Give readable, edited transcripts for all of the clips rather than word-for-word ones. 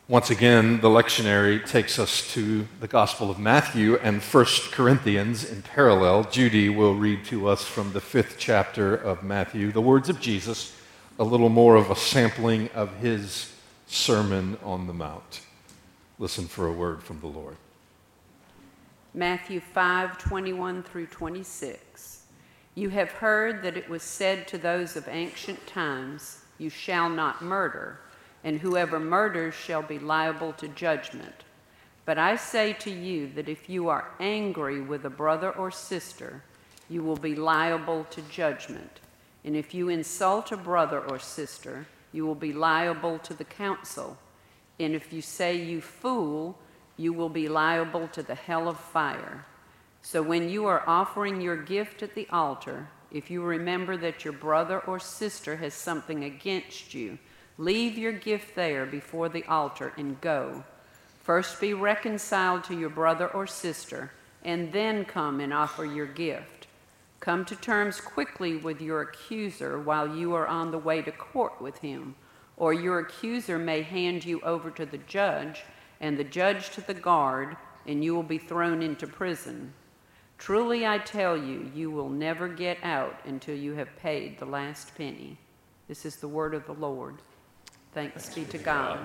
Once again, the lectionary takes us to the Gospel of Matthew and 1 Corinthians in parallel. Judy will read to us from the 5th chapter of Matthew the words of Jesus, a little more of a sampling of his Sermon on the Mount. Listen for a word from the Lord. Matthew 5:21 through 26. You have heard that it was said to those of ancient times, "You shall not murder, and whoever murders shall be liable to judgment." But I say to you that if you are angry with a brother or sister, you will be liable to judgment. And if you insult a brother or sister, you will be liable to the council. And if you say, "You fool," you will be liable to the hell of fire. So when you are offering your gift at the altar, if you remember that your brother or sister has something against you, leave your gift there before the altar and go. First be reconciled to your brother or sister, and then come and offer your gift. Come to terms quickly with your accuser while you are on the way to court with him, or your accuser may hand you over to the judge, and the judge to the guard, and you will be thrown into prison. Truly I tell you, you will never get out until you have paid the last penny. This is the word of the Lord. Thanks be to God.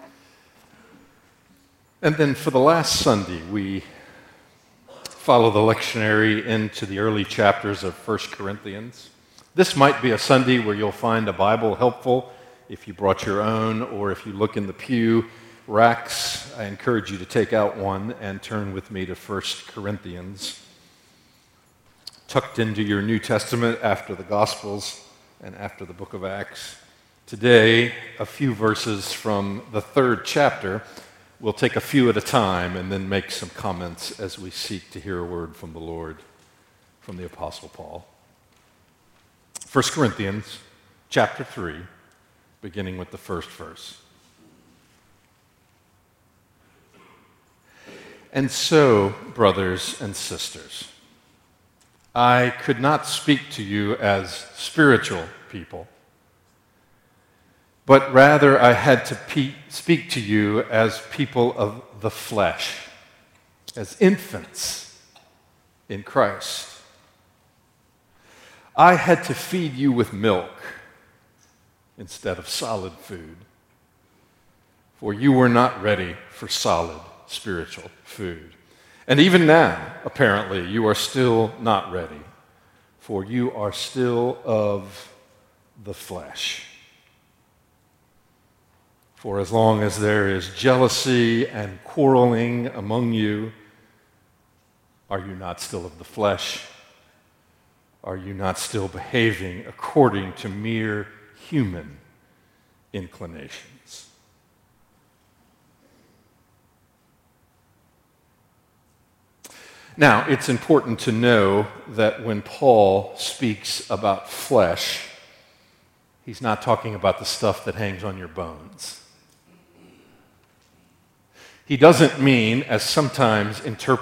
And then for the last Sunday, we follow the lectionary into the early chapters of 1 Corinthians. This might be a Sunday where you'll find a Bible helpful if you brought your own, or if you look in the pew racks, I encourage you to take out one and turn with me to 1 Corinthians. Tucked into your New Testament after the Gospels and after the book of Acts. Today, a few verses from the 3rd chapter. We'll take a few at a time and then make some comments as we seek to hear a word from the Lord, from the Apostle Paul. 1 Corinthians chapter 3, beginning with the first verse. And so, brothers and sisters, I could not speak to you as spiritual people, but rather I had to speak to you as people of the flesh, as infants in Christ. I had to feed you with milk instead of solid food, for you were not ready for solid spiritual food. And even now, apparently, you are still not ready, for you are still of the flesh. For as long as there is jealousy and quarreling among you, are you not still of the flesh? Are you not still behaving according to mere human inclinations? Now, it's important to know that when Paul speaks about flesh, he's not talking about the stuff that hangs on your bones. He doesn't mean, as sometimes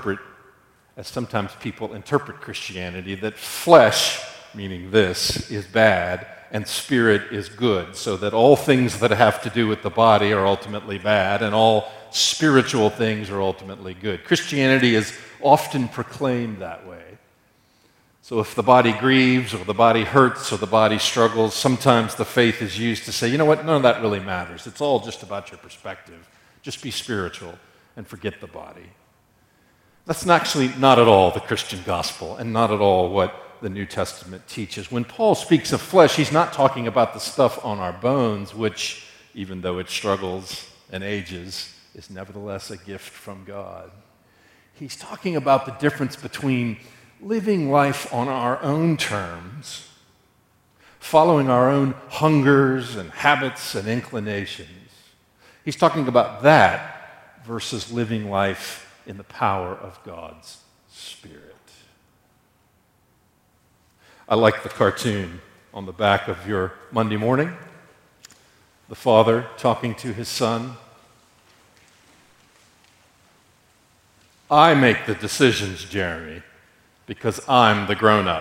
people interpret Christianity, that flesh, meaning this, is bad and spirit is good, so that all things that have to do with the body are ultimately bad and all spiritual things are ultimately good. Christianity is often proclaimed that way. So if the body grieves or the body hurts or the body struggles, sometimes the faith is used to say, you know what, none of that really matters. It's all just about your perspective. Just be spiritual and forget the body. That's actually not at all the Christian gospel and not at all what the New Testament teaches. When Paul speaks of flesh, he's not talking about the stuff on our bones, which, even though it struggles and ages, is nevertheless a gift from God. He's talking about the difference between living life on our own terms, following our own hungers and habits and inclinations. He's talking about that versus living life in the power of God's Spirit. I like the cartoon on the back of your Monday morning. The father talking to his son. I make the decisions, Jeremy, because I'm the grown-up.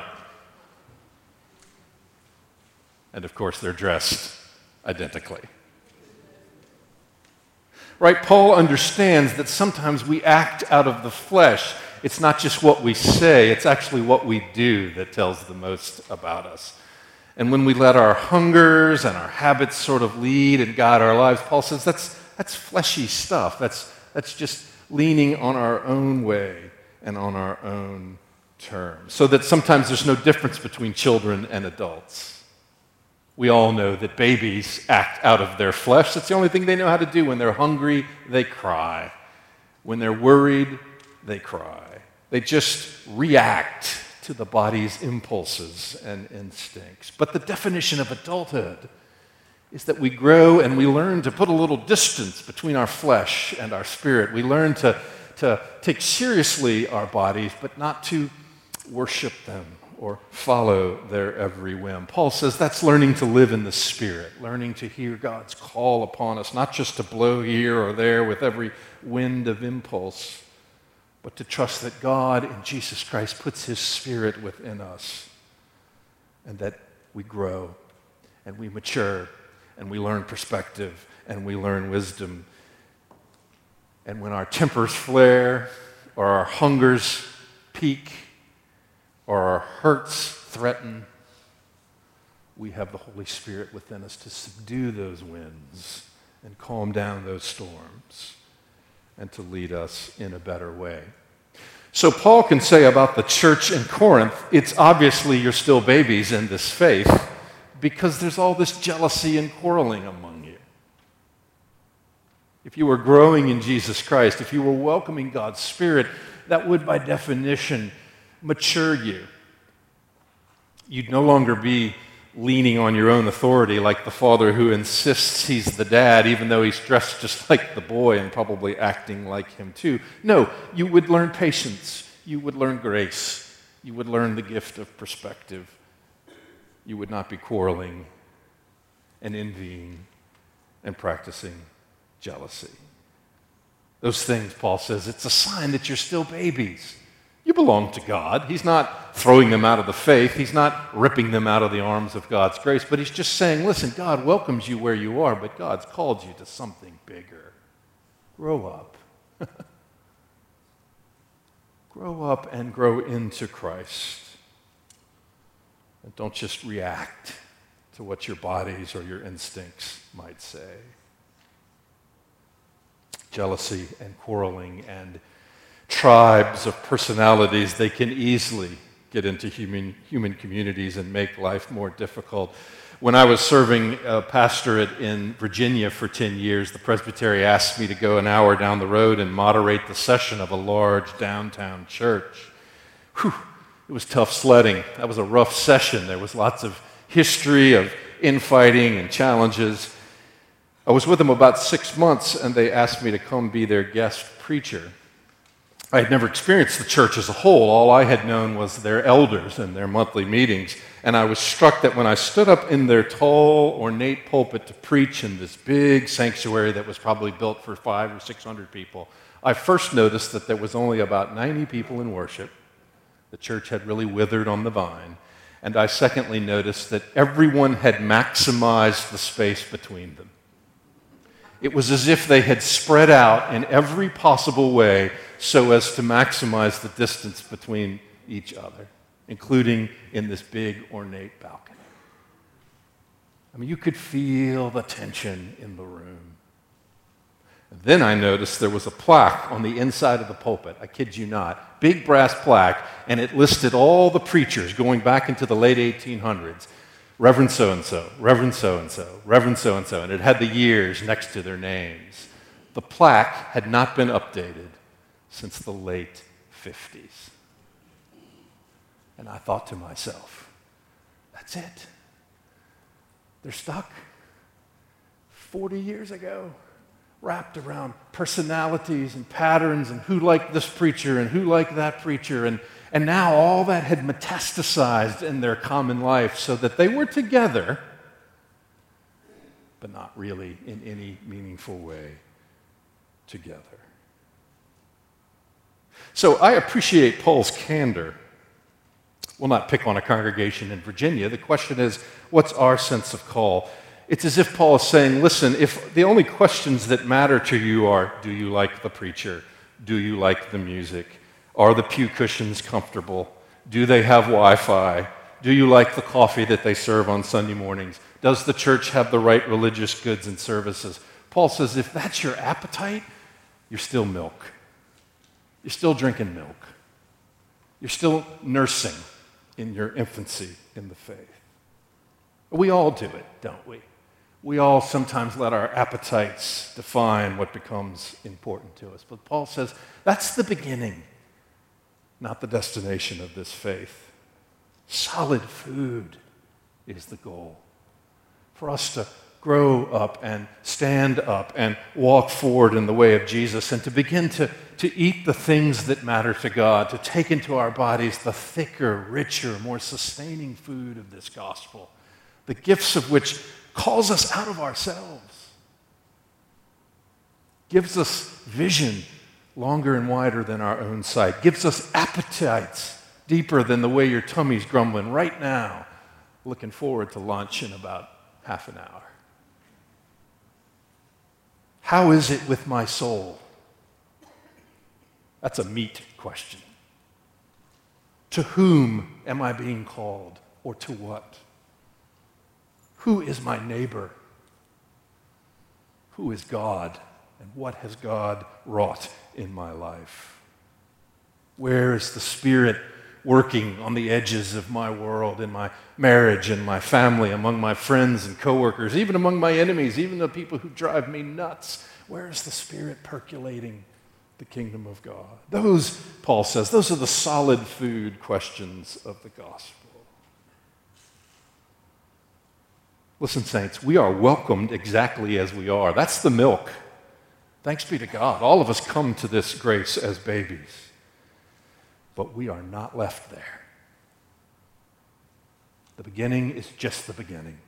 And of course, they're dressed identically. Right? Paul understands that sometimes we act out of the flesh. It's not just what we say, it's actually what we do that tells the most about us. And when we let our hungers and our habits sort of lead and guide our lives, Paul says that's fleshy stuff. That's just leaning on our own way and on our own terms. So that sometimes there's no difference between children and adults. We all know that babies act out of their flesh. That's the only thing they know how to do. When they're hungry, they cry. When they're worried, they cry. They just react to the body's impulses and instincts. But the definition of adulthood is that we grow and we learn to put a little distance between our flesh and our spirit. We learn to take seriously our bodies, but not to worship them or follow their every whim. Paul says that's learning to live in the Spirit, learning to hear God's call upon us, not just to blow here or there with every wind of impulse, but to trust that God in Jesus Christ puts His Spirit within us, and that we grow and we mature and we learn perspective and we learn wisdom. And when our tempers flare or our hungers peak, or our hurts threaten, we have the Holy Spirit within us to subdue those winds and calm down those storms and to lead us in a better way. So Paul can say about the church in Corinth, it's obviously you're still babies in this faith because there's all this jealousy and quarreling among you. If you were growing in Jesus Christ, if you were welcoming God's Spirit, that would by definition mature you. You'd no longer be leaning on your own authority like the father who insists he's the dad, even though he's dressed just like the boy and probably acting like him too. No, you would learn patience. You would learn grace. You would learn the gift of perspective. You would not be quarreling and envying and practicing jealousy. Those things, Paul says, it's a sign that you're still babies. You belong to God. He's not throwing them out of the faith. He's not ripping them out of the arms of God's grace, but he's just saying, listen, God welcomes you where you are, but God's called you to something bigger. Grow up. Grow up and grow into Christ. And don't just react to what your bodies or your instincts might say. Jealousy and quarreling and tribes of personalities, they can easily get into human communities and make life more difficult. When I was serving a pastorate in Virginia for 10 years, the presbytery asked me to go an hour down the road and moderate the session of a large downtown church. Whew, it was tough sledding. That was a rough session. There was lots of history of infighting and challenges. I was with them about 6 months, and they asked me to come be their guest preacher. I had never experienced the church as a whole. All I had known was their elders and their monthly meetings. And I was struck that when I stood up in their tall, ornate pulpit to preach in this big sanctuary that was probably built for 500 or 600 people, I first noticed that there was only about 90 people in worship. The church had really withered on the vine. And I secondly noticed that everyone had maximized the space between them. It was as if they had spread out in every possible way so as to maximize the distance between each other, including in this big ornate balcony. I mean, you could feel the tension in the room. And then I noticed there was a plaque on the inside of the pulpit, I kid you not, big brass plaque, and it listed all the preachers going back into the late 1800s. Reverend so-and-so, Reverend so-and-so, Reverend so-and-so, and it had the years next to their names. The plaque had not been updated since the late 50s. And I thought to myself, that's it. They're stuck 40 years ago, wrapped around personalities and patterns and who liked this preacher and who liked that preacher, and now all that had metastasized in their common life so that they were together, but not really in any meaningful way together. So I appreciate Paul's candor. We'll not pick on a congregation in Virginia. The question is, what's our sense of call? It's as if Paul is saying, listen, if the only questions that matter to you are, do you like the preacher? Do you like the music? Are the pew cushions comfortable? Do they have Wi-Fi? Do you like the coffee that they serve on Sunday mornings? Does the church have the right religious goods and services? Paul says, if that's your appetite, you're still milk. You're still drinking milk. You're still nursing in your infancy in the faith. We all do it, don't we? We all sometimes let our appetites define what becomes important to us. But Paul says that's the beginning, not the destination of this faith. Solid food is the goal. For us to grow up and stand up and walk forward in the way of Jesus and to begin to eat the things that matter to God, to take into our bodies the thicker, richer, more sustaining food of this gospel, the gifts of which calls us out of ourselves, gives us vision longer and wider than our own sight, gives us appetites deeper than the way your tummy's grumbling right now, looking forward to lunch in about half an hour. How is it with my soul? That's a meat question. To whom am I being called, or to what? Who is my neighbor? Who is God? And what has God wrought in my life? Where is the Spirit working on the edges of my world, in my marriage and my family, among my friends and coworkers, even among my enemies, even the people who drive me nuts? Where is the Spirit percolating the kingdom of God? Those, Paul says, those are the solid food questions of the gospel. Listen, saints, we are welcomed exactly as we are. That's the milk. Thanks be to God. All of us come to this grace as babies. But we are not left there. The beginning is just the beginning.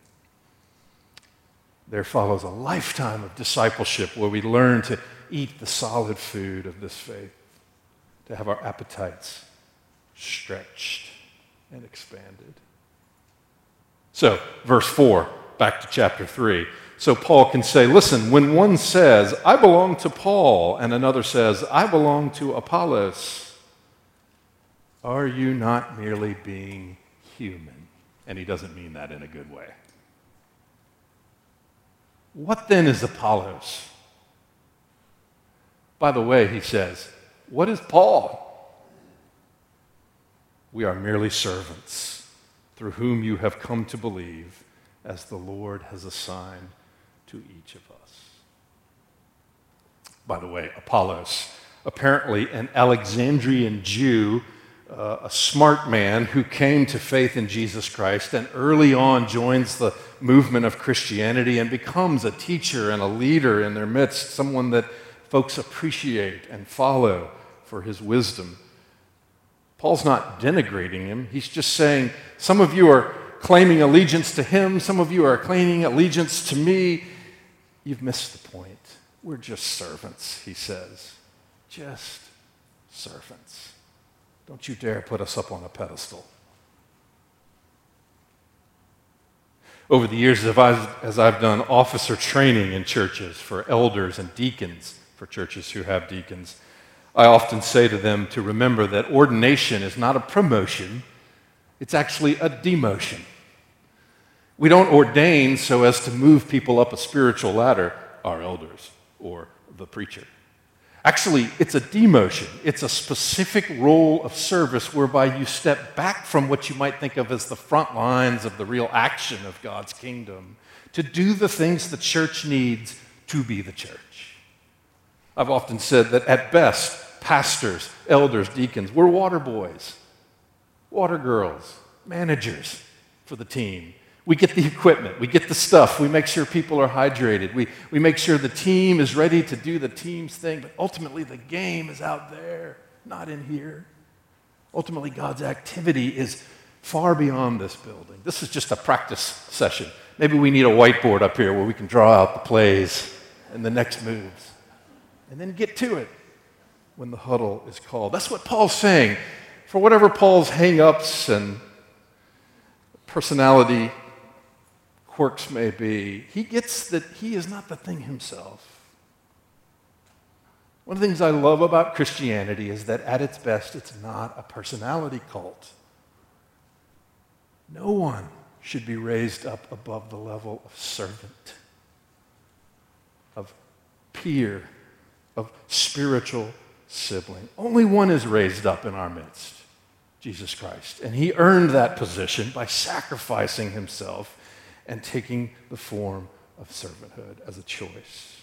There follows a lifetime of discipleship where we learn to eat the solid food of this faith, to have our appetites stretched and expanded. So, verse 4, back to chapter 3. So Paul can say, listen, when one says, I belong to Paul, and another says, I belong to Apollos, are you not merely being human? And he doesn't mean that in a good way. What then is Apollos? By the way, he says, what is Paul? We are merely servants through whom you have come to believe, as the Lord has assigned to each of us. By the way, Apollos, apparently an Alexandrian Jew, a smart man who came to faith in Jesus Christ and early on joins the movement of Christianity and becomes a teacher and a leader in their midst, someone that folks appreciate and follow for his wisdom. Paul's not denigrating him. He's just saying, some of you are claiming allegiance to him, some of you are claiming allegiance to me. You've missed the point. We're just servants, he says. Just servants. Don't you dare put us up on a pedestal. Over the years, as I've done officer training in churches for elders and deacons, for churches who have deacons, I often say to them to remember that ordination is not a promotion, it's actually a demotion. We don't ordain so as to move people up a spiritual ladder, our elders or the preacher. Actually, it's a demotion. It's a specific role of service whereby you step back from what you might think of as the front lines of the real action of God's kingdom to do the things the church needs to be the church. I've often said that at best, pastors, elders, deacons, we're water boys, water girls, managers for the team. We get the equipment, we get the stuff, we make sure people are hydrated, we make sure the team is ready to do the team's thing, but ultimately the game is out there, not in here. Ultimately, God's activity is far beyond this building. This is just a practice session. Maybe we need a whiteboard up here where we can draw out the plays and the next moves, and then get to it when the huddle is called. That's what Paul's saying. For whatever Paul's hang-ups and personality quirks may be, he gets that he is not the thing himself. One of the things I love about Christianity is that at its best, it's not a personality cult. No one should be raised up above the level of servant, of peer, of spiritual sibling. Only one is raised up in our midst, Jesus Christ. And he earned that position by sacrificing himself and taking the form of servanthood as a choice.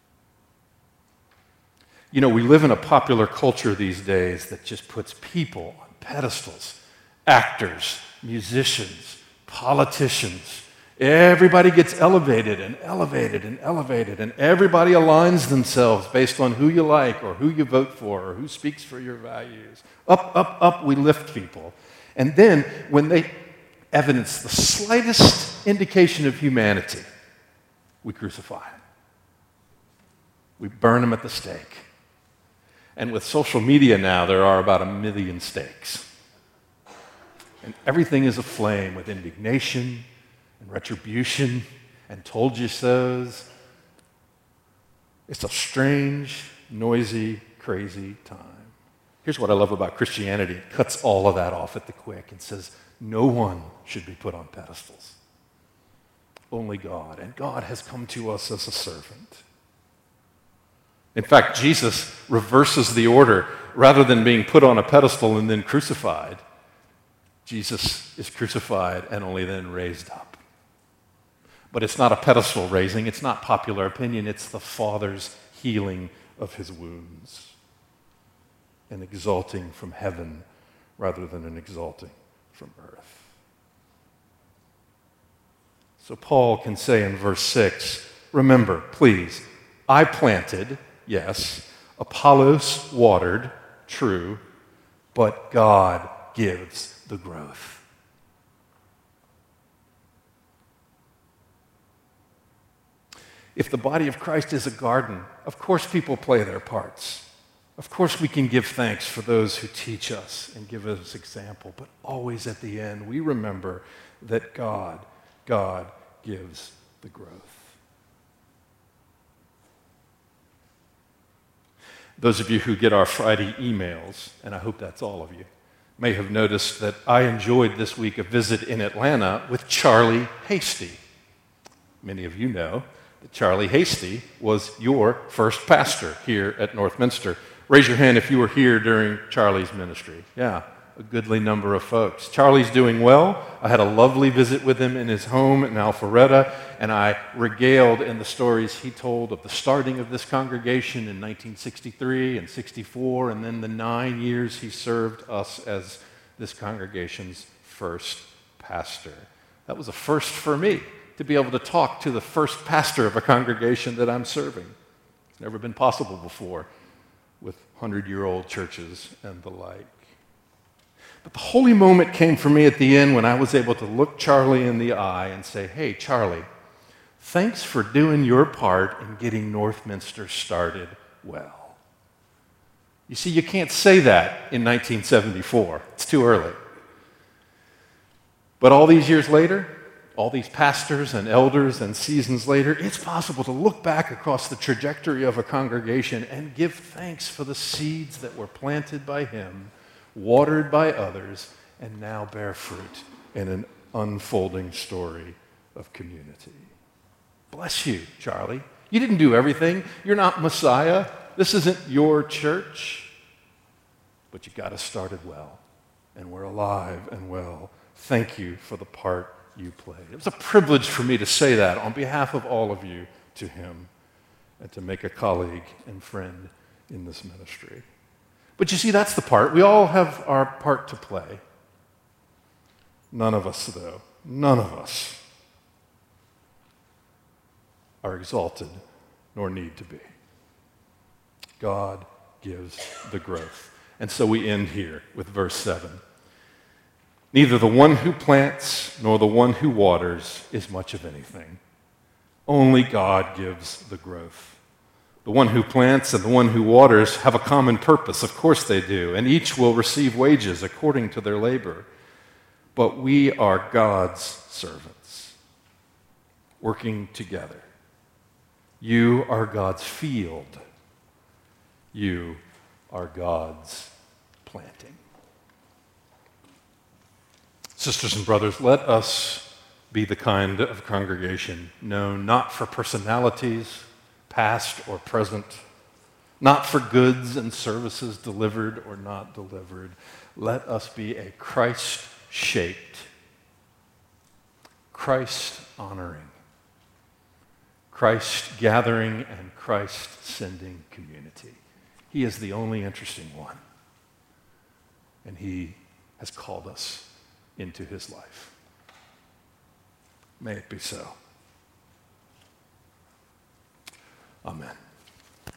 You know, we live in a popular culture these days that just puts people on pedestals, actors, musicians, politicians. Everybody gets elevated and elevated and elevated, and everybody aligns themselves based on who you like or who you vote for or who speaks for your values. Up, up, up, we lift people. And then when they evidence the slightest indication of humanity, we crucify them. We burn them at the stake. And with social media now, there are about 1 million stakes. And everything is aflame with indignation and retribution and told you so's. It's a strange, noisy, crazy time. Here's what I love about Christianity. It cuts all of that off at the quick and says, no one should be put on pedestals. Only God. And God has come to us as a servant. In fact, Jesus reverses the order. Rather than being put on a pedestal and then crucified, Jesus is crucified and only then raised up. But it's not a pedestal raising. It's not popular opinion. It's the Father's healing of his wounds and exalting from heaven rather than an exalting from earth. So Paul can say in verse 6, remember, please, I planted, yes, Apollos watered, true, but God gives the growth. If the body of Christ is a garden, of course people play their parts. Of course we can give thanks for those who teach us and give us example, but always at the end we remember that God gives the growth. Those of you who get our Friday emails, and I hope that's all of you, may have noticed that I enjoyed this week a visit in Atlanta with Charlie Hasty. Many of you know that Charlie Hasty was your first pastor here at Northminster. Raise your hand if you were here during Charlie's ministry. Yeah, a goodly number of folks. Charlie's doing well. I had a lovely visit with him in his home in Alpharetta, and I regaled in the stories he told of the starting of this congregation in 1963 and 64, and then the 9 years he served us as this congregation's first pastor. That was a first for me, to be able to talk to the first pastor of a congregation that I'm serving. It's never been possible before with 100-year-old churches and the like. But the holy moment came for me at the end when I was able to look Charlie in the eye and say, hey, Charlie, thanks for doing your part in getting Northminster started well. You see, you can't say that in 1974. It's too early. But all these years later, all these pastors and elders and seasons later, it's possible to look back across the trajectory of a congregation and give thanks for the seeds that were planted by him, watered by others, and now bear fruit in an unfolding story of community. Bless you, Charlie. You didn't do everything. You're not Messiah. This isn't your church. But you got us started well, and we're alive and well. Thank you for the part you played. It was a privilege for me to say that on behalf of all of you to him and to make a colleague and friend in this ministry. But you see, that's the part. We all have our part to play. None of us, though, none of us are exalted nor need to be. God gives the growth. And so we end here with verse 7. Neither the one who plants nor the one who waters is much of anything. Only God gives the growth. The one who plants and the one who waters have a common purpose. Of course they do. And each will receive wages according to their labor. But we are God's servants. working together. You are God's field. You are God's planting. Sisters and brothers, let us be the kind of congregation known not for personalities, past or present, not for goods and services delivered or not delivered. Let us be a Christ-shaped, Christ-honoring, Christ-gathering, and Christ-sending community. He is the only interesting one, and he has called us into his life. May it be so. Amen.